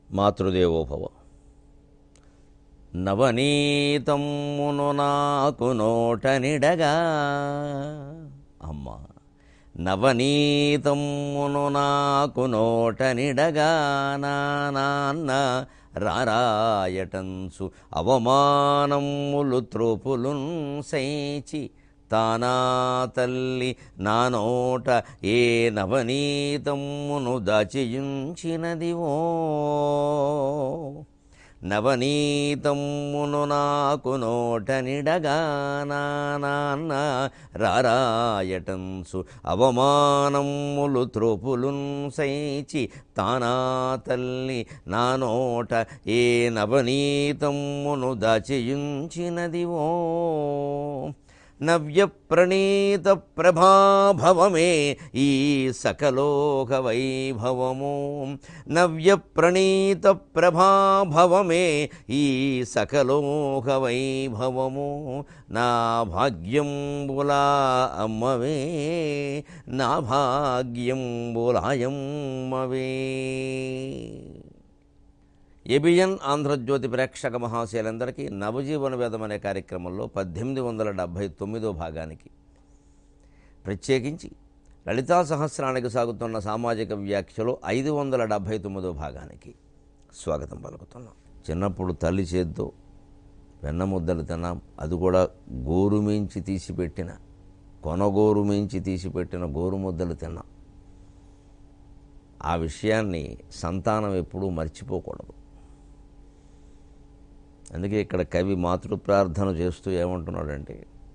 మాతృదేవోభవ. నవనీతమ్మును నాకు నోటనిడగా, అమ్మ నవనీతమ్మును నాకు నోటనిడగా, నా నాన్న రారాయటంచు అవమానములు త్రోపులున్ సైచి, తానా తల్లి నా నోట ఏ నవనీతమ్మును దాచియుంచినదివో. నవనీతమ్మును నాకు నోటనిడగా, నా నాన్న రారాయటంచు అవమానములు త్రోపులున్ సైచి, తానా తల్లి నా నోట ఏ నవనీతమ్మును దాచియుంచినదివో. నవ్య ప్రణీత ప్రభాభవమే ఈ సకలోక వైభవము, నవ్య ప్రణీత ప్రభాభవమే ఈ సకలోక వైభవము, నా భాగ్యంబులా అమ్మవే, నా భాగ్యంబులాయమ్మవే. ఏబిఎన్ ఆంధ్రజ్యోతి ప్రేక్షక మహాశయులందరికీ నవజీవన వేదం అనే కార్యక్రమంలో 1879 భాగానికి, ప్రత్యేకించి లలితా సహస్రానికి సాగుతున్న సామాజిక వ్యాఖ్యలో 579 భాగానికి స్వాగతం పలుకుతున్నాం. చిన్నప్పుడు తల్లి చేత్తో వెన్నముద్దలు తిన్నాం, అది కూడా గోరుమించి తీసిపెట్టిన, కొనగోరుమించి తీసిపెట్టిన గోరుముద్దలు తిన్నాం. ఆ విషయాన్ని సంతానం ఎప్పుడూ మర్చిపోకూడదు. అందుకే ఇక్కడ కవి మాతృప్రార్థన చేస్తూ ఏమంటున్నాడంటే,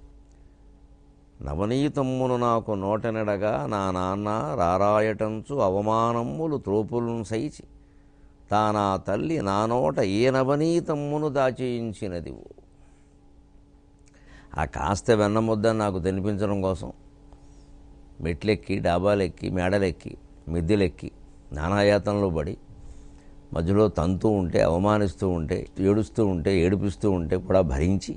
నవనీతమ్మును నాకు నోటనెడగా, నా నాన్న రారాయటంచు అవమానమ్ములు త్రోపులను సైచి, తానా తల్లి నా నోట ఏ నవనీతమ్మును దాచేయించినదివు. ఆ కాస్త వెన్నముద్దని నాకు తినిపించడం కోసం మెట్లెక్కి, డాబాలెక్కి, మేడలెక్కి, మిద్దెలెక్కి నానాయాతనలో పడి, మధ్యలో తంతూ ఉంటే, అవమానిస్తూ ఉంటే, ఏడుస్తూ ఉంటే, ఏడిపిస్తూ ఉంటే కూడా భరించి,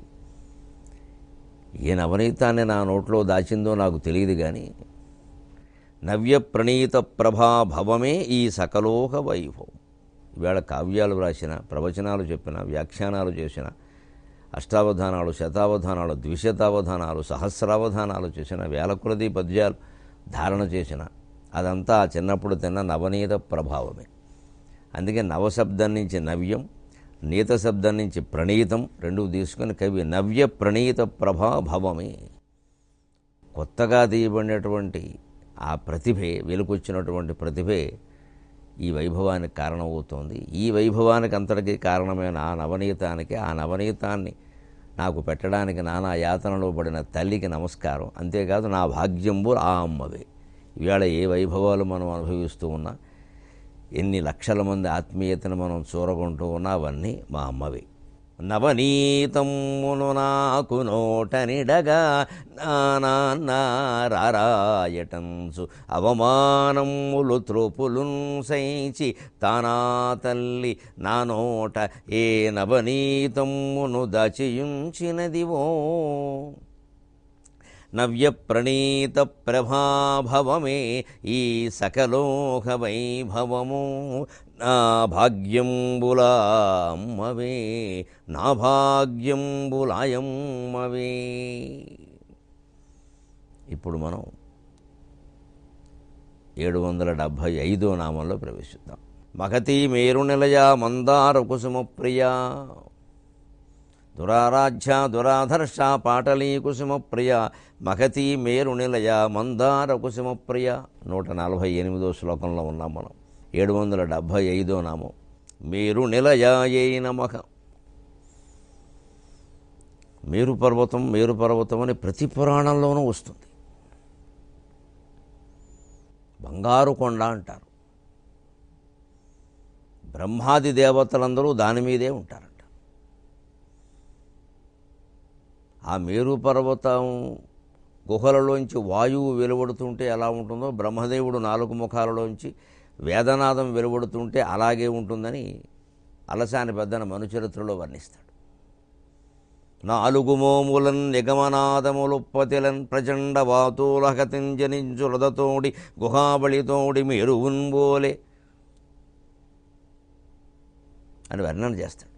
ఏ నవనీతాన్ని నా నోట్లో దాచిందో నాకు తెలియదు కానీ, నవ్య ప్రణీత ప్రభాభవమే ఈ సకలోక వైభవం. ఈవేళ కావ్యాలు వ్రాసిన, ప్రవచనాలు చెప్పిన, వ్యాఖ్యానాలు చేసిన, అష్టావధానాలు, శతావధానాలు, ద్విశతావధానాలు, సహస్రావధానాలు చేసిన, వేల కొలది పద్యాలు ధారణ చేసిన, అదంతా చిన్నప్పుడు తిన్న నవనీత ప్రభావమే. అందుకే నవశబ్దం నుంచి నవ్యం, నీత శబ్దం నుంచి ప్రణీతం రెండు తీసుకుని కవి నవ్య ప్రణీత ప్రభాభవమే, కొత్తగా తీయబడినటువంటి ఆ ప్రతిభే, వెలుకొచ్చినటువంటి ప్రతిభే ఈ వైభవానికి కారణమవుతోంది. ఈ వైభవానికి అంతటికీ కారణమైన ఆ నవనీతానికి, ఆ నవనీతాన్ని నాకు పెట్టడానికి నానా యాతనలో పడిన తల్లికి నమస్కారం. అంతేకాదు నా భాగ్యంబు ఆ అమ్మవే. ఇవాళ ఏ వైభవాలు మనం అనుభవిస్తూ ఉన్నా, ఎన్ని లక్షల మంది ఆత్మీయతను మనం చూరగొంటూ ఉన్నా, అవన్నీ మా అమ్మవే. నవనీతమ్మును నాకు నోటనిడగా, నా నాన్న రారాయటంచు అవమానములు త్రోపులున్ సైచి, తానా తల్లి నా నోట ఏ నవనీతమ్మును దాచియుంచినదివో. నవ్య ప్రణీత ప్రభాభవమే ఈ సకలోక వైభవము, నా భాగ్యంబులా అమ్మవే, నా భాగ్యంబులాయమ్మవే. ఇప్పుడు మనం 775వ నామంలో ప్రవేశిద్దాం. మగతి మేరు నిలయ మందార కుసుమ ప్రియా, దురారాధ్య దురాధర్ష పాటలీ కుసుమ ప్రియ, మగతి మేరు నిలయ మందార కుసుమ ప్రియ. 148వ శ్లోకంలో ఉన్నాం మనం. 775వ నామం మేరు నిలయాయై నమః. మేరు పర్వతం, మేరు పర్వతం అని ప్రతి పురాణంలోనూ వస్తుంది. బంగారు కొండ అంటారు. బ్రహ్మాది దేవతలందరూ దాని మీదే ఉంటారంట. ఆ మేరు పర్వతం గుహలలోంచి వాయువు వెలువడుతుంటే ఎలా ఉంటుందో, బ్రహ్మదేవుడు 4 ముఖాలలోంచి వేదనాదం వెలువడుతుంటే అలాగే ఉంటుందని అలసాని పెద్దన మనుచరిత్రలో వర్ణిస్తాడు. 4 మోములన్ నిగమనాదములుప్పతిలన్ ప్రచండ వాతూలహతింజనించులదతోడి గుహాబళితోడి మేరువున్బోలే, అని వర్ణన చేస్తాడు.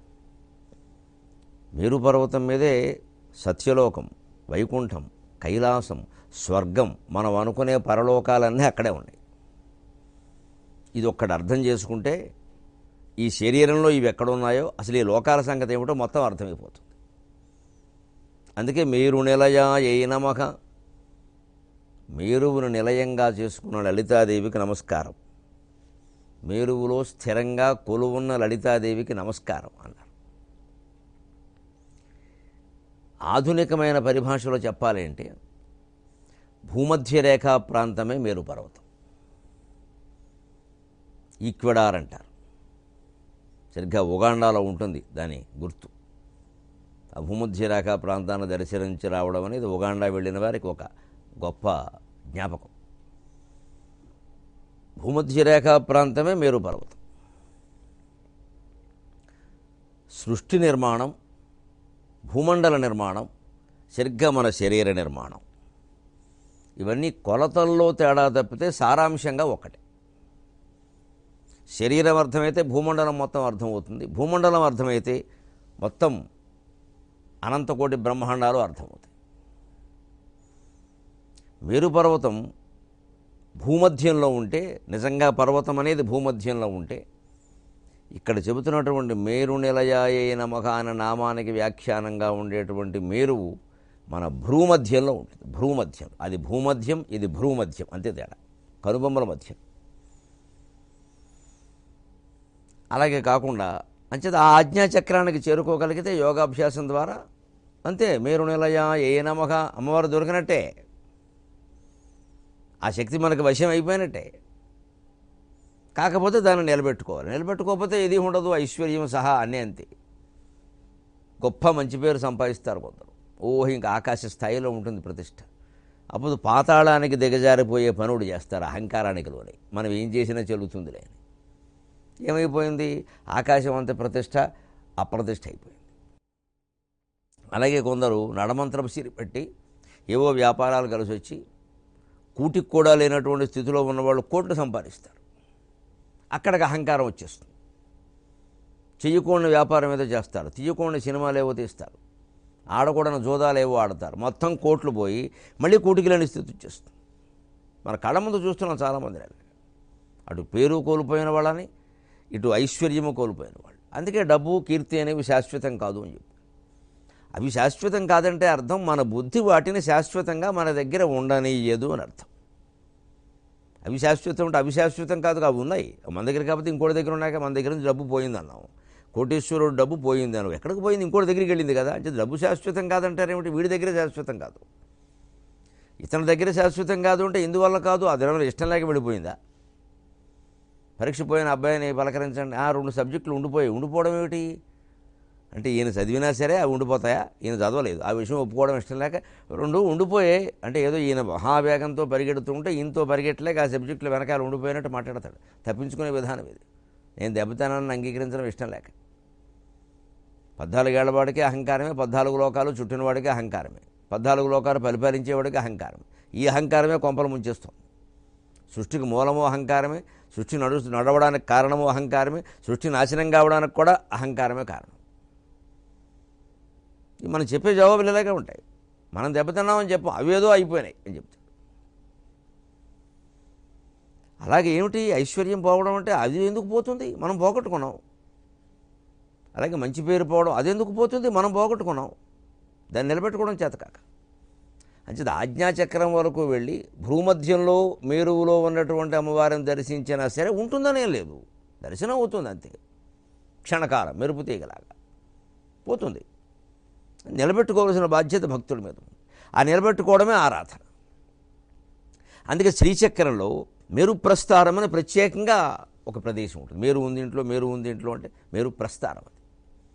మేరు పర్వతం మీదే సత్యలోకం, వైకుంఠం, కైలాసం, స్వర్గం, మనం అనుకునే పరలోకాలన్నీ అక్కడే ఉన్నాయి. ఇది ఒక్కటి అర్థం చేసుకుంటే ఈ శరీరంలో ఇవి ఎక్కడున్నాయో అసలు ఈ లోకాల సంగతి ఏమిటో మొత్తం అర్థమైపోతుంది. అందుకే మేరు నిలయాయ నమః, మేరువును నిలయంగా చేసుకున్న లలితాదేవికి నమస్కారం, మేరువులో స్థిరంగా కొలువున్న లలితాదేవికి నమస్కారం అన్నారు. ఆధునికమైన పరిభాషలో చెప్పాలి అంటే భూమధ్య రేఖా ప్రాంతమే మేరు పర్వతం, ఈక్వెడార్ అంటారు. సరిగ్గా ఉగాండాలో ఉంటుంది దాని గుర్తు. ఆ భూమధ్య రేఖా ప్రాంతాన్ని దర్శించి రావడం అనేది ఉగాండా వెళ్ళిన వారికి ఒక గొప్ప జ్ఞాపకం. భూమధ్య రేఖా ప్రాంతమే మేరు పర్వతం. సృష్టి నిర్మాణం, భూమండల నిర్మాణం, సరిగ్గా మన శరీర నిర్మాణం, ఇవన్నీ కొలతల్లో తేడా తప్పితే సారాంశంగా ఒకటే. శరీరం అర్థమైతే భూమండలం మొత్తం అర్థమవుతుంది, భూమండలం అర్థమైతే మొత్తం అనంతకోటి బ్రహ్మాండాలు అర్థమవుతాయి. మేరు పర్వతం భూమధ్యంలో ఉంటే, నిజంగా పర్వతం అనేది భూమధ్యంలో ఉంటే, ఇక్కడ చెబుతున్నటువంటి మేరు నిలయాయ నమః అనే నామానికి వ్యాఖ్యానంగా ఉండేటువంటి మేరువు మన భ్రూమధ్యంలో ఉంటుంది. భ్రూమధ్యం, అది భూమధ్యం, ఇది భ్రూమధ్యం, అంతే తేడా, కనుబొమ్మల మధ్యం. అలాగే కాకుండా అంచేత ఆ ఆజ్ఞాచక్రానికి చేరుకోగలిగితే యోగాభ్యాసం ద్వారా అంతే మేరు నిలయాయ నమః, అమ్మవారు దొరికినట్టే, ఆ శక్తి మనకు వశం అయిపోయినట్టే. కాకపోతే దాన్ని నిలబెట్టుకోవాలి, నిలబెట్టుకోకపోతే ఏది ఉండదు, ఐశ్వర్యం సహా అన్నీ అంతే. గొప్ప మంచి పేరు సంపాదిస్తారు కొందరు, ఇంకా ఆకాశ స్థాయిలో ఉంటుంది ప్రతిష్ట. అప్పుడు పాతాళానికి దిగజారిపోయే పనుడు చేస్తారు అహంకారానికి లోనే, మనం ఏం చేసినా చెల్లుతుందిలే అని. ఏమైపోయింది, ఆకాశం అంత ప్రతిష్ట అప్రతిష్ట అయిపోయింది. అలాగే కొందరు నడమంత్రం సిరి పెట్టి ఏవో వ్యాపారాలు కలిసి వచ్చి కూటికి కూడా లేనటువంటి స్థితిలో ఉన్నవాళ్ళు కోట్లు సంపాదిస్తారు. అక్కడికి అహంకారం వచ్చేస్తుంది. చెయ్యకూడని వ్యాపారం ఏదో చేస్తారు, తీయకూడని సినిమాలు ఏవో తీస్తారు, ఆడకూడని జోదాలు ఏవో ఆడతారు, మొత్తం కోట్లు పోయి మళ్ళీ కూటికి లేని స్థితి వచ్చేస్తుంది. మన కళ్ళ ముందు చూస్తున్నాం చాలామంది. అటు పేరు కోల్పోయిన వాళ్ళని, ఇటు ఐశ్వర్యము కోల్పోయిన వాళ్ళు. అందుకే డబ్బు కీర్తి అనేవి శాశ్వతం కాదు అని చెప్పి. అవి శాశ్వతం కాదంటే అర్థం మన బుద్ధి వాటిని శాశ్వతంగా మన దగ్గర ఉండనియ్యదు అని అర్థం. అవి శాశ్వతం అంటే అవి శాశ్వతం కాదు, అవి ఉన్నాయి మన దగ్గర, కాకపోతే ఇంకోటి దగ్గర ఉన్నాక మన దగ్గర నుంచి డబ్బు పోయింది అన్నాం. కోటేశ్వరుడు డబ్బు పోయింది అన్నావు, ఎక్కడికి పోయింది, ఇంకోటి దగ్గరికి వెళ్ళింది కదా. అంటే డబ్బు శాశ్వతం కాదంటారేమిటి, వీడి దగ్గర శాశ్వతం కాదు, ఇతని దగ్గర శాశ్వతం కాదు అంటే ఎందువల్ల కాదు, అది ఇష్టం లేక వెళ్ళిపోయిందా. పరీక్ష పోయిన అబ్బాయిని పలకరించండి, 2 సబ్జెక్టులు ఉండిపోవడం ఏమిటి అంటే ఈయన చదివినా సరే అవి ఉండిపోతాయా, ఈయన చదవలేదు, ఆ విషయం ఒప్పుకోవడం ఇష్టం లేక 2 ఉండిపోయాయి అంటే ఏదో ఈయన మహావేగంతో పరిగెడుతూ ఉంటే ఈయనతో పరిగెట్టలేక ఆ సబ్జెక్టులు వెనకాల ఉండిపోయినట్టు మాట్లాడతాడు. తప్పించుకునే విధానం ఇది. నేను దెబ్బతానని అంగీకరించడం ఇష్టం లేక. 14 ఏళ్ల వాడికి అహంకారమే, 14 లోకాలు చుట్టినవాడికి అహంకారమే, 14 లోకాలు పరిపాలించేవాడికి అహంకారమే. ఈ అహంకారమే కొంపలు ముంచేస్తుంది. సృష్టికి మూలము అహంకారమే, సృష్టి నడవడానికి కారణము అహంకారమే, సృష్టి నాశనం కావడానికి కూడా అహంకారమే కారణం. మనం చెప్పే జవాబులు ఇలాగే ఉంటాయి. మనం దెబ్బతిన్నామని చెప్పం, అవేదో అయిపోయినాయి అని చెప్తాం. అలాగే ఏమిటి ఐశ్వర్యం పోవడం అంటే, అది ఎందుకు పోతుంది, మనం పోగొట్టుకున్నాం. అలాగే మంచి పేరు పోవడం, అది ఎందుకు పోతుంది, మనం పోగొట్టుకున్నాం, దాన్ని నిలబెట్టుకోవడం చేతకాక. అంచేది ఆజ్ఞాచక్రం వరకు వెళ్ళి భూమధ్యంలో మేరువులో ఉన్నటువంటి అమ్మవారిని దర్శించినా సరే ఉంటుందనే లేదు, దర్శనం అవుతుంది అంతే, క్షణకాలం మెరుపు తీగలాగా పోతుంది. నిలబెట్టుకోవాల్సిన బాధ్యత భక్తుల మీద ఉంది. ఆ నిలబెట్టుకోవడమే ఆరాధన. అందుకే శ్రీచక్రంలో మేరు ప్రస్థారం అని ప్రత్యేకంగా ఒక ప్రదేశం ఉంటుంది. మేరు ఉంది ఇంట్లో అంటే మేరు ప్రస్థారం. అది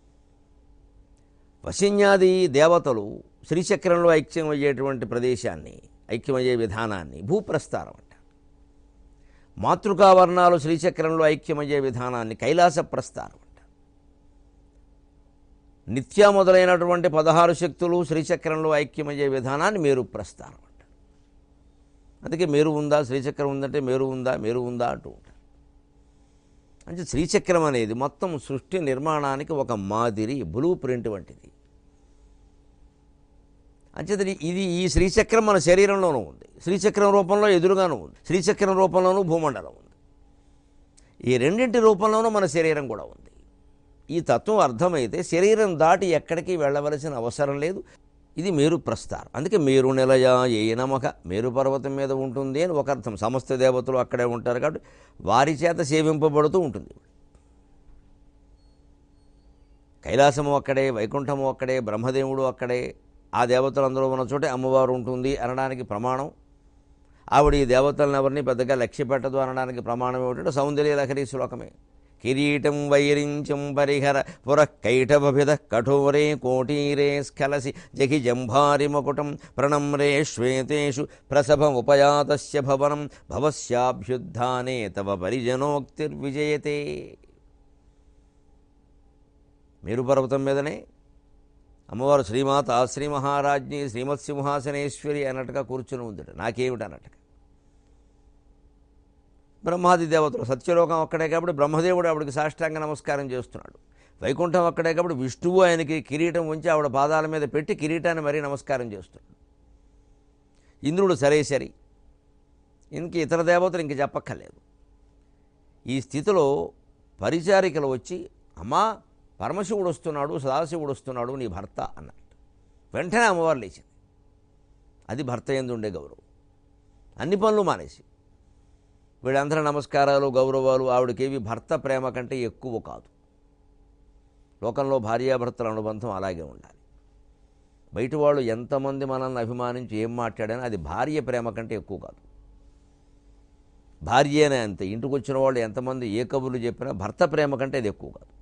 వశిన్యాది దేవతలు శ్రీచక్రంలో ఐక్యమయ్యేటువంటి ప్రదేశాన్ని, ఐక్యమయ్యే విధానాన్ని భూప్రస్థారం అంటారు. మాతృకావర్ణాలు శ్రీచక్రంలో ఐక్యమయ్యే విధానాన్ని కైలాస ప్రస్థారం అంటారు. నిత్య మొదలైనటువంటి 16 శక్తులు శ్రీచక్రంలో ఐక్యమయ్యే విధానాన్ని మేరు ప్రస్థానం అంటారు. అందుకే మేరు ఉందా, శ్రీచక్రం ఉందంటే మేరు ఉందా అంటూ ఉంటారు. అంటే శ్రీచక్రం అనేది మొత్తం సృష్టి నిర్మాణానికి ఒక మాదిరి బ్లూ ప్రింట్ వంటిది. అంచేత ఈ శ్రీచక్రం మన శరీరంలోనూ ఉంది, శ్రీచక్రం రూపంలో ఎదురుగాను ఉంది, శ్రీచక్రం రూపంలోనూ భూమండలం ఉంది. ఈ రెండింటి రూపంలోనూ మన శరీరం కూడా ఉంది. ఈ తత్వం అర్థమైతే శరీరం దాటి ఎక్కడికి వెళ్ళవలసిన అవసరం లేదు. ఇది మేరు ప్రస్థానం. అందుకే మేరు నిలయ ఏ నమక, మేరు పర్వతం మీద ఉంటుంది అని ఒక అర్థం. సమస్త దేవతలు అక్కడే ఉంటారు కాబట్టి వారి చేత సేవింపబడుతూ ఉంటుంది. కైలాసము అక్కడే, వైకుంఠము అక్కడే, బ్రహ్మదేవుడు అక్కడే, ఆ దేవతలందరూ ఉన్న చోటే అమ్మవారు ఉంటుంది అనడానికి ప్రమాణం. ఆవిడ ఈ దేవతలను ఎవరిని పెద్దగా లక్ష్య పెట్టదు అనడానికి ప్రమాణం ఏమిటంటే సౌందర్య లహరి శ్లోకమే. కిరీటం వైరించం పరిహర పురఃకైటభిద కఠోరే కోటీరే స్ఖలసి జహి జంభారి మకుటం ప్రణమ్రే శ్వేతేషు ప్రసభముపయాతస్య భవనం భవస్యాభ్యుద్ధానే తవ పరిజనోక్తిర్విజయతే. మేరు పర్వతం మీదనే అమ్మవారు శ్రీమాత శ్రీ మహారాజ్ఞి శ్రీమత్సింహాసనేశ్వరి అన్నట్టుగా కూర్చుని ఉందట. నాకేమిటి అన్నట్టుగా బ్రహ్మాది దేవతలు, సత్యలోకం అక్కడే కాబట్టి బ్రహ్మదేవుడు ఆవిడకి సాష్టాంగ నమస్కారం చేస్తున్నాడు. వైకుంఠం అక్కడే కాబట్టి విష్ణువు ఆయనకి కిరీటం ఉంచి ఆవిడ పాదాల మీద పెట్టి కిరీటాన్ని మరీ నమస్కారం చేస్తున్నాడు. ఇంద్రుడు సరే ఇంక ఇతర దేవతలు ఇంక చెప్పక్కర్లేదు. ఈ స్థితిలో పరిచారికలు వచ్చి అమ్మా పరమశివుడు వస్తున్నాడు, సదాశివుడు వస్తున్నాడు, నీ భర్త అన్నట్టు. వెంటనే అమ్మవారు లేచింది. అది భర్త యందు ఉండే గౌరవం. అన్ని పనులు మానేసి వీళ్ళందరూ నమస్కారాలు గౌరవాలు ఆవిడకేవి భర్త ప్రేమ కంటే ఎక్కువ కాదు. లోకంలో భార్యాభర్తల అనుబంధం అలాగే ఉండాలి. బయట వాళ్ళు ఎంతమంది మనల్ని అభిమానించి ఏం మాట్లాడానో అది భార్య ప్రేమ కంటే ఎక్కువ కాదు. భార్యనే అంతే. ఇంటికి వచ్చిన వాళ్ళు ఎంతమంది ఏ కబుర్లు చెప్పినా భర్త ప్రేమ కంటే అది ఎక్కువ కాదు.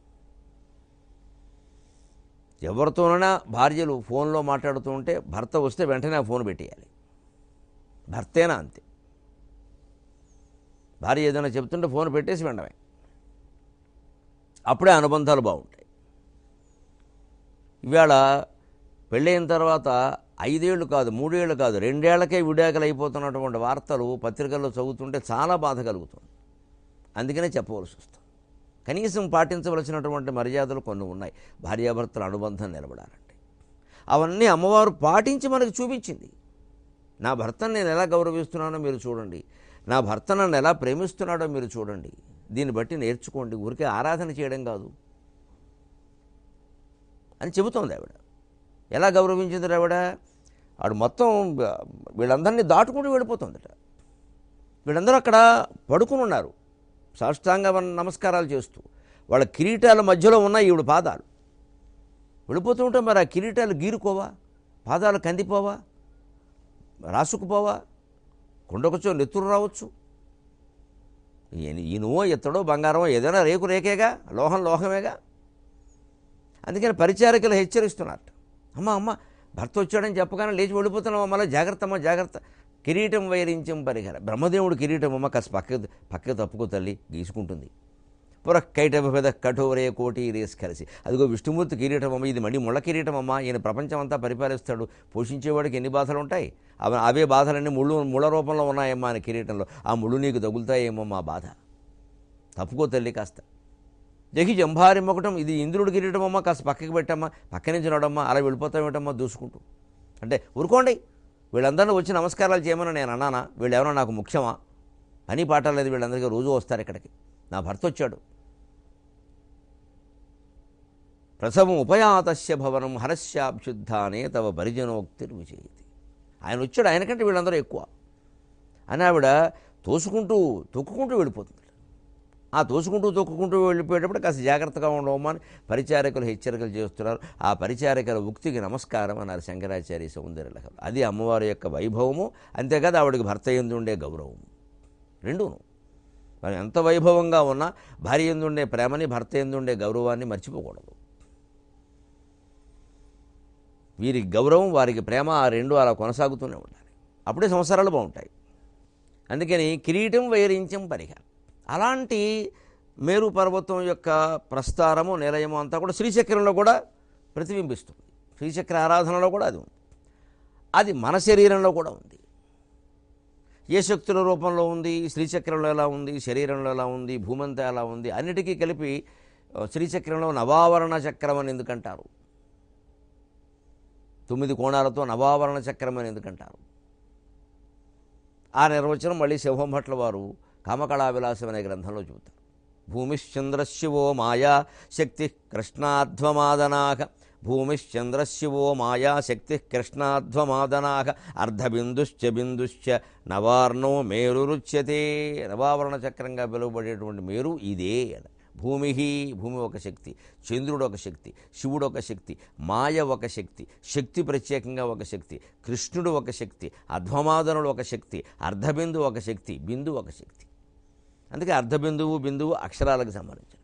ఎవరితోనైనా భార్యలు ఫోన్లో మాట్లాడుతూ ఉంటే భర్త వస్తే వెంటనే ఆ ఫోన్ పెట్టేయాలి. భర్తేనా అంతే. భార్య ఏదైనా చెప్తుంటే ఫోన్ పెట్టేసి వెంటనే, అప్పుడే అనుబంధాలు బాగుంటాయి. ఇవాళ పెళ్ళైన తర్వాత 5 ఏళ్ళు కాదు, 3 ఏళ్ళు కాదు, 2 ఏళ్లకే విడాకులు అయిపోతున్నటువంటి వార్తలు పత్రికల్లో చదువుతుంటే చాలా బాధ కలుగుతుంది. అందుకనే చెప్పవలసి వస్తుంది. కనీసం పాటించవలసినటువంటి మర్యాదలు కొన్ని ఉన్నాయి భార్యాభర్తల అనుబంధం నిలబడాలంటే. అవన్నీ అమ్మవారు పాటించి మనకు చూపించింది. నా భర్తను నేను ఎలా గౌరవిస్తున్నానో మీరు చూడండి, నా భర్త నన్ను ఎలా ప్రేమిస్తున్నాడో మీరు చూడండి, దీన్ని బట్టి నేర్చుకోండి, ఊరికే ఆరాధన చేయడం కాదు అని చెబుతోంది ఆవిడ. ఎలా గౌరవించింది ఆవిడ? ఆవిడ మొత్తం వీళ్ళందరినీ దాటుకుంటూ వెళ్ళిపోతుందట. వీళ్ళందరూ అక్కడ పడుకుని ఉన్నారు సాష్టాంగ నమస్కారాలు చేస్తూ. వాళ్ళ కిరీటాల మధ్యలో ఉన్న ఈవిడ పాదాలు వెళ్ళిపోతూ ఉంటే మరి ఆ కిరీటాలు గీరుకోవా, పాదాలు కందిపోవా, రాసుకుపోవా, కొండకొచ్చో నెత్తురు రావచ్చు. ఈనువో ఎత్తడో బంగారమో ఏదైనా రేకు రేకేగా, లోహం లోహమేగా. అందుకని పరిచారికలు హెచ్చరిస్తున్నారు. అమ్మ భర్త వచ్చాడని చెప్పగానే లేచి వెళ్ళిపోతున్నాం, మళ్ళీ జాగ్రత్త జాగ్రత్త. కిరీటం వైరించం పరిహర. బ్రహ్మదేవుడు కిరీటం అమ్మ కాస్త పక్కకి తప్పుకో తల్లి, గీసుకుంటుంది. పురఃకైటభిద కఠోరే కోటి రేస్ కలిసి. అదిగో విష్ణుమూర్తి కిరీటం అమ్మ, ఇది మళ్ళీ ముళ్ళ కిరీటం అమ్మ, ఈయన ప్రపంచం అంతా పరిపాలిస్తాడు, పోషించేవాడికి ఎన్ని బాధలు ఉంటాయి, అవే బాధలన్నీ ముళ్ళ రూపంలో ఉన్నాయమ్మా అని కిరీటంలో. ఆ ముళ్ళు నీకు తగులుతాయేమో మా బాధ, తప్పుకో తల్లి కాస్త. జహి జంభారి మొకటం, ఇది ఇంద్రుడి కిరీటం అమ్మ, కాస్త పక్కకి పెట్టమ్మా, పక్క నుంచి నడమ్మా, అలా వెళ్ళిపోతామేటమ్మా దూసుకుంటూ. అంటే ఊరుకోండి, వీళ్ళందరినీ వచ్చి నమస్కారాలు చేయమని నేను అన్నానా? వీళ్ళు ఎవరో నాకు ముఖ్యమా? అని పాట లేదు. వీళ్ళందరికీ రోజు వస్తారు ఇక్కడికి. నా భర్త వచ్చాడు. ప్రసవం ఉపయాతస్య భవనం హరస్యాభ్యుద్ధానే తవ పరిజనోక్తిర్విజయతి. ఆయన వచ్చాడు, ఆయనకంటే వీళ్ళందరూ ఎక్కువ అని ఆవిడ తొక్కుకుంటూ వెళ్ళిపోతుంది. ఆ తోసుకుంటూ వెళ్ళిపోయేటప్పుడు కాస్త జాగ్రత్తగా ఉండవమని పరిచారకులు హెచ్చరికలు చేస్తున్నారు. ఆ పరిచారకుల ఉక్తికి నమస్కారం అన్నారు శంకరాచార్య సౌందర్యలహరి. అది అమ్మవారి యొక్క వైభవము. అంతేకాదు ఆవిడకి భర్త యందు ఉండే గౌరవము. రెండూను మరి ఎంత వైభవంగా ఉన్నా భార్య యందు ఉండే ప్రేమని, భర్త యందు ఉండే గౌరవాన్ని మర్చిపోకూడదు. వీరికి గౌరవం, వారికి ప్రేమ, ఆ రెండు అలా కొనసాగుతూనే ఉండాలి. అప్పుడే సంవత్సరాలు బాగుంటాయి. అందుకని కిరీటం వైరించం పరిహర. అలాంటి మేరు పర్వతం యొక్క ప్రస్తారము నిలయము అంతా కూడా శ్రీచక్రంలో కూడా ప్రతిబింబిస్తుంది. శ్రీచక్ర ఆరాధనలో కూడా అది ఉంది. అది మన శరీరంలో కూడా ఉంది. ఏ శక్తుల రూపంలో ఉంది, శ్రీచక్రంలో ఎలా ఉంది, శరీరంలో ఎలా ఉంది, భూమంతా ఎలా ఉంది, అన్నిటికీ కలిపి శ్రీచక్రంలో నవావరణ చక్రం అని ఎందుకంటారు? 9 కోణాలతో నవావరణ చక్రం అని ఎందుకంటారు? ఆ నిర్వచనం మళ్ళీ సింహభట్ల వారు కామకళా విలాసం అనే గ్రంథంలో చెబుతారు. భూమిశ్చంద్రశివో మాయా శక్తి కృష్ణాధ్వమాదనాక, భూమిశ్చంద్రశివో మాయా శక్తి కృష్ణాధ్వమాదనాక, అర్ధబిందుశ్చ బిందుశ్చ నవార్ణో మేరురుచ్యతే. నవావరణ చక్రంగా పిలువబడేటువంటి మేరు ఇదే. భూమి భూమి ఒక శక్తి, చంద్రుడు ఒక శక్తి, శివుడు ఒక శక్తి, మాయ ఒక శక్తి, శక్తి ప్రత్యేకంగా ఒక శక్తి, కృష్ణుడు ఒక శక్తి, అధ్వమాదనుడు ఒక శక్తి, అర్ధబిందువు ఒక శక్తి, బిందువు ఒక శక్తి. అందుకే అర్ధబిందువు బిందువు అక్షరాలకు సంబంధించిన.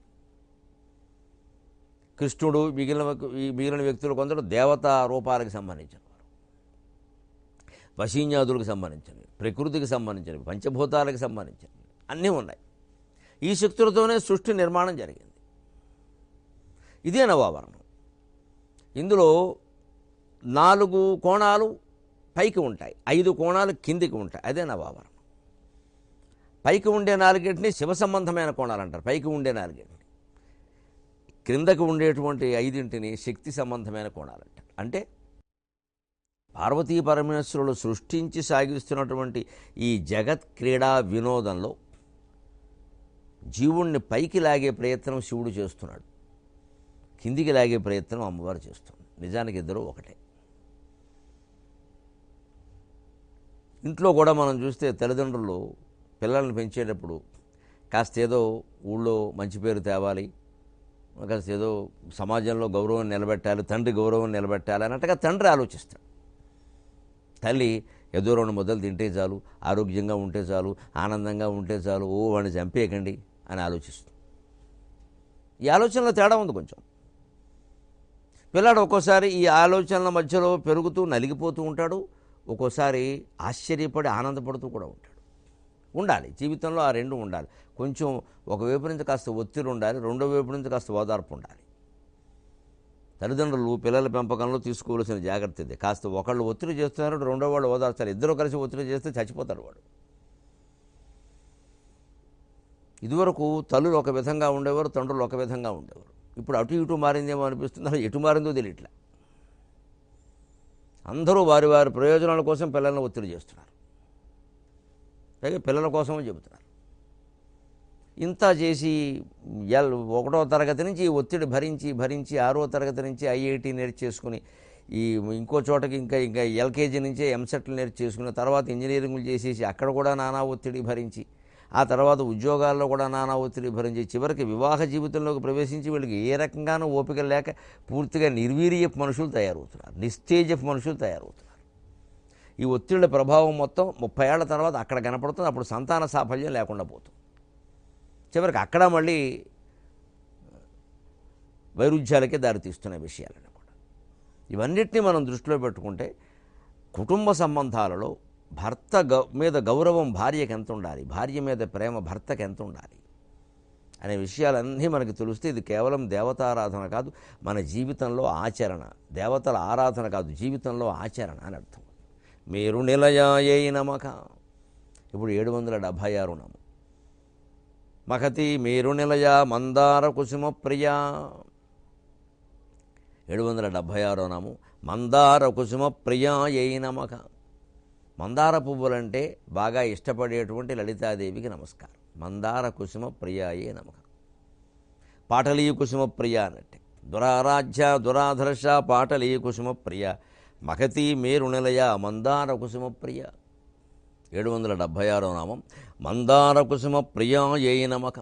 కృష్ణుడు మిగిలిన వ్యక్తులు కొందరు దేవతా రూపాలకు సంబంధించినవారు, వశీన్యాదులకు సంబంధించినవి, ప్రకృతికి సంబంధించినవి, పంచభూతాలకు సంబంధించినవి అన్నీ ఉన్నాయి. ఈ శక్తులతోనే సృష్టి నిర్మాణం జరిగింది. ఇదే నవావరణం. ఇందులో 4 కోణాలు పైకి ఉంటాయి, 5 కోణాలు కిందికి ఉంటాయి. అదే నవావరణం. పైకి ఉండే 4 శివ సంబంధమైన కోణాలు అంటారు. పైకి ఉండే 4 క్రిందకు ఉండేటువంటి 5 శక్తి సంబంధమైన కోణాలు అంటారు. అంటే పార్వతీ పరమేశ్వరులు సృష్టించి సాగిస్తున్నటువంటి ఈ జగత్ క్రీడా వినోదంలో జీవుణ్ణి పైకి లాగే ప్రయత్నం శివుడు చేస్తున్నాడు, కిందికి లాగే ప్రయత్నం అమ్మవారు చేస్తుంది. నిజానికి ఇద్దరు ఒకటే. ఇంట్లో కూడా మనం చూస్తే తల్లిదండ్రులు పిల్లల్ని పెంచేటప్పుడు కాస్త ఏదో ఊళ్ళో మంచి పేరు తేవాలి, కాస్త ఏదో సమాజంలో గౌరవం నిలబెట్టాలి, తండ్రి గౌరవం నిలబెట్టాలి అన్నట్టుగా తండ్రి ఆలోచిస్తాడు. తల్లి ఏదో 2 ముద్దలు తింటే చాలు, ఆరోగ్యంగా ఉంటే చాలు, ఆనందంగా ఉంటే చాలు, వాడిని చంపేయకండి అని ఆలోచిస్తుంది. ఈ ఆలోచనలో తేడా ఉంది కొంచెం. పిల్లాడు ఒక్కోసారి ఈ ఆలోచనల మధ్యలో పెరుగుతూ నలిగిపోతూ ఉంటాడు, ఒక్కోసారి ఆశ్చర్యపడి ఆనందపడుతూ కూడా ఉంటాడు. ఉండాలి జీవితంలో, ఆ 2 ఉండాలి. కొంచెం ఒకవైపు నుంచి కాస్త ఒత్తిడి ఉండాలి, రెండో వైపు నుంచి కాస్త ఓదార్పు ఉండాలి. తల్లిదండ్రులు పిల్లల పెంపకంలో తీసుకోవాల్సిన జాగ్రత్త ఇది. కాస్త ఒకళ్ళు ఒత్తిడి చేస్తున్నారు, రెండో వాళ్ళు ఓదార్చాలి. ఇద్దరు కలిసి ఒత్తిడి చేస్తే చచ్చిపోతాడు వాడు. ఇదివరకు తల్లులు ఒక విధంగా ఉండేవారు, తండ్రులు ఒక విధంగా ఉండేవారు. ఇప్పుడు అటు ఇటు మారిందేమో అనిపిస్తుంది. అసలు ఎటు మారిందో తెలియట్లే. అందరూ వారి వారి ప్రయోజనాల కోసం పిల్లలను ఒత్తిడి చేస్తున్నారు, పైగా పిల్లల కోసమే చెబుతున్నారు. ఇంత చేసి 1వ తరగతి నుంచి ఒత్తిడి భరించి 6వ తరగతి నుంచి ఐఐటి నేర్చేసుకుని, ఈ ఇంకో చోటకి ఇంకా ఎల్కేజీ నుంచే ఎంసెట్లు నేర్చేసుకుని, తర్వాత ఇంజనీరింగ్లు చేసేసి అక్కడ కూడా నానా ఒత్తిడి భరించి, ఆ తర్వాత ఉద్యోగాల్లో కూడా నానా ఒత్తిడి భరించి, చివరికి వివాహ జీవితంలోకి ప్రవేశించి వీళ్ళకి ఏ రకంగానూ ఓపిక లేక పూర్తిగా నిర్వీర్యపు మనుషులు తయారవుతున్నారు, నిస్తేజపు మనుషులు తయారవుతున్నారు. ఈ ఒత్తిళ్ల ప్రభావం మొత్తం 30 ఏళ్ల తర్వాత అక్కడ కనపడుతుంది. అప్పుడు సంతాన సాఫల్యం లేకుండా పోతుంది. చివరికి అక్కడ మళ్ళీ వైరుధ్యాలకే దారితీస్తున్న విషయాలను కూడా. ఇవన్నిటినీ మనం దృష్టిలో పెట్టుకుంటే కుటుంబ సంబంధాలలో భర్త మీద గౌరవం భార్యకి ఎంత ఉండాలి, భార్య మీద ప్రేమ భర్తకి ఎంత ఉండాలి అనే విషయాలన్నీ మనకు తెలుస్తే ఇది కేవలం దేవతారాధన కాదు, మన జీవితంలో ఆచరణ. దేవతల ఆరాధన కాదు, జీవితంలో ఆచరణ అని అర్థం. మేరు నిలయాయై నమః. ఇప్పుడు 776 నామం. మహతి మేరు నిలయ మందార కుసుమ ప్రియ. 776 నామం. మందార కుసుమ ప్రియాయై నమః. మందార పువ్వులంటే బాగా ఇష్టపడేటువంటి లలితాదేవికి నమస్కారం. మందార కుసుమ ప్రియాయే నమః. పాటలీ కుసుమ ప్రియ అన్నట్టే. దురారాధ్య దురాధర్ష పాటలీ కుసుమ ప్రియ. మహతి మేరు నిలయ మందార కుసుమ ప్రియ. 776 నామం. మందార కుసుమ ప్రియాయై నమః.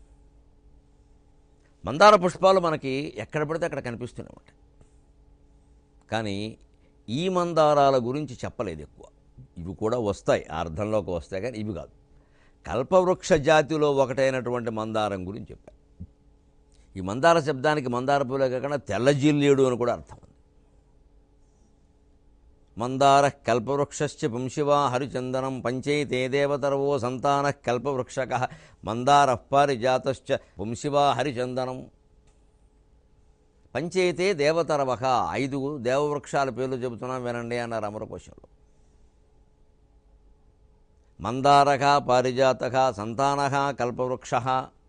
మందార పుష్పాలు మనకి ఎక్కడ పడితే అక్కడ కనిపిస్తూనే ఉంటాయి, కానీ ఈ మందారాల గురించి చెప్పలేదు ఎక్కువ. ఇవి కూడా వస్తాయి, ఆ అర్థంలోకి వస్తాయి, కానీ ఇవి కాదు. కల్పవృక్ష జాతిలో ఒకటైనటువంటి మందారం గురించి చెప్పాను. ఈ మందార శబ్దానికి మందార పూలే కాకుండా తెల్ల జిల్లేడు అని కూడా అర్థం ఉంది. మందార కల్పవృక్షశ్చ పుంశివా హరిచందనం పంచైతే దేవతరవో సంతాన కల్పవృక్షక మందార పారిజాతశ్చ పుంశివా హరిచందనం. పంచైతే దేవతరవక, 5 దేవవృక్షాల పేర్లు చెబుతున్నాం వినండి అన్నారు అమరకోశంలో. మందారక పారిజాతక సంతానః కల్పవృక్ష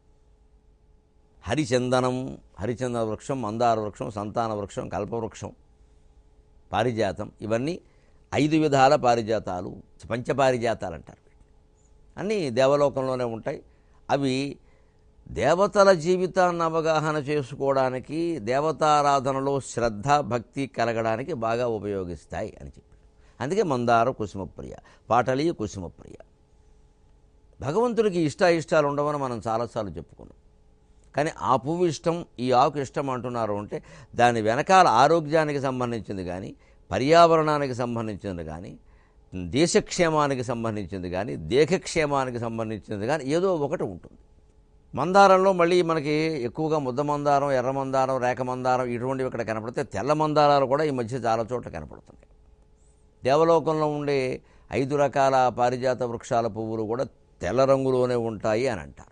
హరిచందన వృక్షం, మందార వృక్షం, సంతాన వృక్షం, కల్పవృక్షం, పారిజాతం, ఇవన్నీ 5 విధాల పారిజాతాలు, పంచపారిజాతాలు అంటారు. అన్నీ దేవలోకంలోనే ఉంటాయి. అవి దేవతల జీవితాన్ని అవగాహన చేసుకోవడానికి, దేవతారాధనలో శ్రద్ధ భక్తి కలగడానికి బాగా ఉపయోగిస్తాయి అని చెప్పారు. అందుకే మందార కుసుమప్రియ, పాటలీ కుసుమప్రియ. భగవంతుడికి ఇష్టాలు ఉండవని మనం చాలాసార్లు చెప్పుకున్నాం. కానీ ఆ పువ్వు ఇష్టం, ఈ ఆకు ఇష్టం అంటున్నారు అంటే దాని వెనకాల ఆరోగ్యానికి సంబంధించింది కానీ, పర్యావరణానికి సంబంధించింది కానీ, దేశక్షేమానికి సంబంధించింది కానీ, దేహక్షేమానికి సంబంధించింది కానీ ఏదో ఒకటి ఉంటుంది. మందారంలో మళ్ళీ మనకి ఎక్కువగా ముద్ద మందారం, ఎర్ర మందారం, రేఖ మందారం ఇటువంటివి ఇక్కడ కనపడితే తెల్ల మందారాలు కూడా ఈ మధ్య చాలా చోట్ల కనపడుతున్నాయి. దేవలోకంలో ఉండే 5 రకాల పారిజాత వృక్షాల పువ్వులు కూడా తెల్ల రంగులోనే ఉంటాయి అని అంటారు.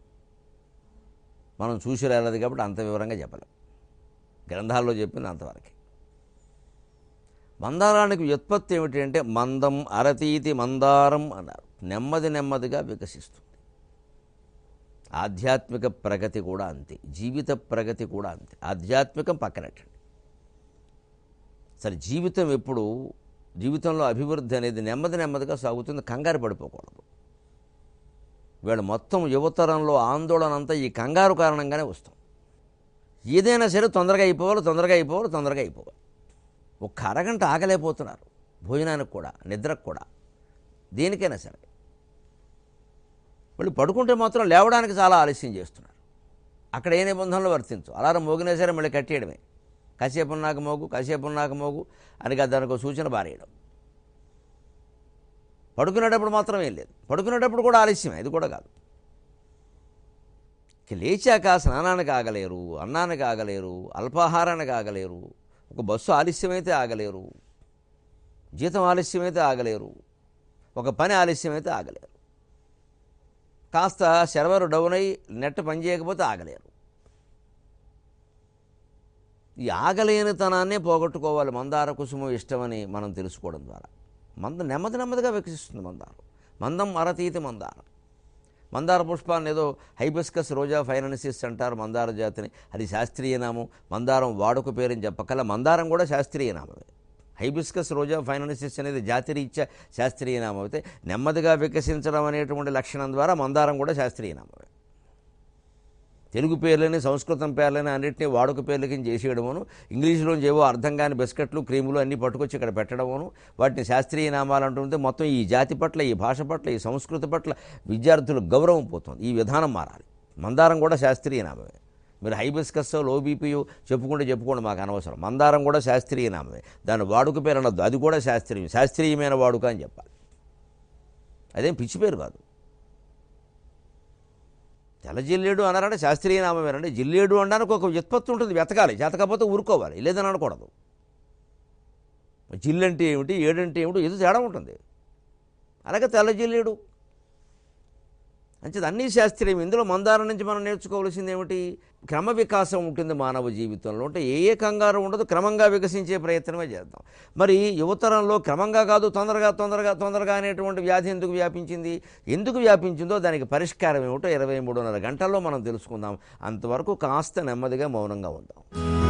మనం చూసి రాలేదు కాబట్టి అంత వివరంగా చెప్పలేం. గ్రంథాల్లో చెప్పింది అంతవరకే. మందారానికి వ్యుత్పత్తి ఏమిటి అంటే మందం అరతీతి మందారం అన్నారు. నెమ్మదిగా వికసిస్తుంది. ఆధ్యాత్మిక ప్రగతి కూడా అంతే, జీవిత ప్రగతి కూడా అంతే. ఆధ్యాత్మికం పక్కనట్టండి. సరే, జీవితంలో అభివృద్ధి అనేది నెమ్మదిగా సాగుతుంది. కంగారు పడిపోకూడదు. వీళ్ళ మొత్తం యువతరంలో ఆందోళన అంతా ఈ కంగారు కారణంగానే వస్తాం. ఏదైనా సరే తొందరగా అయిపోవాలి. ఒక్క అరగంట ఆగలేకపోతున్నారు. భోజనానికి కూడా, నిద్రకు కూడా, దేనికైనా సరే. మళ్ళీ పడుకుంటే మాత్రం లేవడానికి చాలా ఆలస్యం చేస్తున్నారు. అక్కడ ఏ నిబంధనలు వర్తించు. అలారం మోగినా సరే మళ్ళీ కట్టేయడమే. కాసేపు నాకు మోగు అని దానికి సూచన బారేయడం. పడుకునేటప్పుడు మాత్రం ఏం లేదు. పడుకునేటప్పుడు కూడా ఆలస్యమే. ఇది కూడా కాదు. లేచాక స్నానానికి ఆగలేరు, అన్నానికి ఆగలేరు, అల్పాహారానికి ఆగలేరు, ఒక బస్సు ఆలస్యమైతే ఆగలేరు, జీతం ఆలస్యమైతే ఆగలేరు, ఒక పని ఆలస్యమైతే ఆగలేరు, కాస్త సర్వర్ డౌన్ అయ్యి నెట్ పనిచేయకపోతే ఆగలేరు. ఈ ఆగలేనితనాన్నే పోగొట్టుకోవాలి మందార కుసుమం ఇష్టమని మనం తెలుసుకోవడం ద్వారా. నెమ్మదిగా వికసిస్తుంది మందం అరతీతి మందార పుష్పాన్ని ఏదో హైబిస్కస్ రోజా ఫైనాన్సిస్ అంటారు మందార జాతిని. అది శాస్త్రీయ నామం. మందారం వాడుక పేరుని చెప్పకల్లా మందారం కూడా శాస్త్రీయ నామమే. హైబిస్కస్ రోజా ఫైనాన్సిస్ అనేది జాతిరీత్యా శాస్త్రీయ నామం అయితే, నెమ్మదిగా వికసించడం అనేటువంటి లక్షణం ద్వారా మందారం కూడా శాస్త్రీయ నామమే. తెలుగు పేర్లని, సంస్కృతం పేర్లని అన్నింటినీ వాడుక పేర్లకి చేసేయడమును, ఇంగ్లీషులోంచి ఏవో అర్థం కాని బిస్కెట్లు, క్రీములు అన్నీ పట్టుకొచ్చి ఇక్కడ పెట్టడమును, వాటిని శాస్త్రీయ నామాలు అంటుంటే మొత్తం ఈ జాతి పట్ల, ఈ భాష పట్ల, ఈ సంస్కృతి పట్ల విద్యార్థులకు గౌరవం పోతుంది. ఈ విధానం మారాలి. మందారం కూడా శాస్త్రీయ నామమే. మీరు హైబిస్కస్, లో బీపీయు చెప్పుకోండి, మాకు అనవసరం. మందారం కూడా శాస్త్రీయ నామమే. దాని వాడుక పేరు అనొద్దు. అది కూడా శాస్త్రీయమైన వాడుక అని చెప్పాలి. అదేం పిచ్చి పేరు కాదు. తెల్ల జిల్లేడు అన్నారంటే శాస్త్రీయ నామమేనండి. జిల్లేడు అనడానికి ఒక వ్యుత్పత్తి ఉంటుంది, వెతకాలి. చేతకపోతే ఊరుకోవాలి, లేదని అనకూడదు. జిల్లంటే ఏమిటి, ఏడంటే ఏమిటి, ఏదో తేడా ఉంటుంది. అలాగే తెల్ల జిల్లేడు అంచేది అన్నీ శాస్త్రీయం. ఇందులో మందారం నుంచి మనం నేర్చుకోవాల్సింది ఏమిటి? క్రమ వికాసం ఉంటుంది మానవ జీవితంలో. అంటే ఏ కంగారు ఉండదు, క్రమంగా వికసించే ప్రయత్నమే చేద్దాం. మరి యువతరంలో క్రమంగా కాదు, తొందరగా అనేటువంటి వ్యాధి ఎందుకు వ్యాపించిందో దానికి పరిష్కారం ఏమిటో 23:30 గంటల్లో మనం తెలుసుకుందాం. అంతవరకు కాస్త నెమ్మదిగా మౌనంగా ఉందాం.